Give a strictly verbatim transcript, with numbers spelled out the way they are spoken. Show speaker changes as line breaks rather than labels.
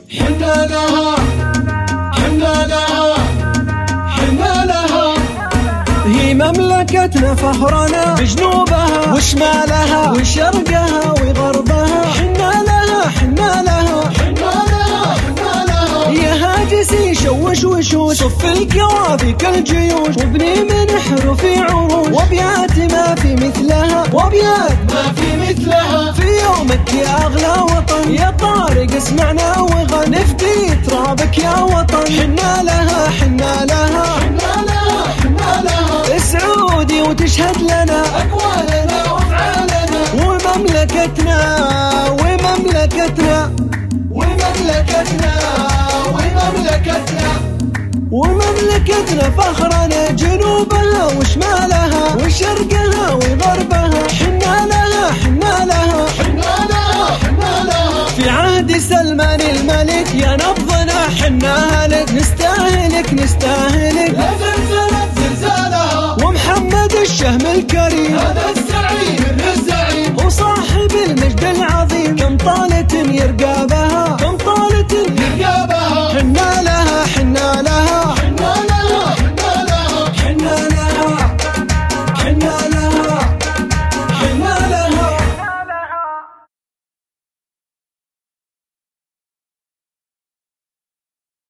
حنا لها حنا لها حنا لها. هي مملكتنا فخرنا بجنوبها وشمالها وشرقها وغربها. حنا لها حنا لها حنا لها حنا لها. يا هاجسي شوش وشوش صف القوافي كالجيوش وابني من حروفي عروش وابيات ما في مثلها وابيات ما في مثلها. في يومك يا اغلى وطن يا طارق اسمعنا وغن نفدي ترابك يا وطن. حنا لها حنا لها حنا لها حنا لها. السعودي وتشهد لنا اقوالنا وافعالنا ومملكتنا ومملكتنا ومملكتنا ومملكتنا ومملكتنا فخرنا جنوبها وشمالها وشرقها وغربها. حنا لها حنا لها حنا لها حنا لها. في عهد سلمان الملك يا نبضنا حنا لك نستاهلك نستاهلك. لا زلزلت زلزالها ومحمد الشهم الكريم هذا الزعيم الزعيم وصاحب المجد العظيم كم طالة يرقى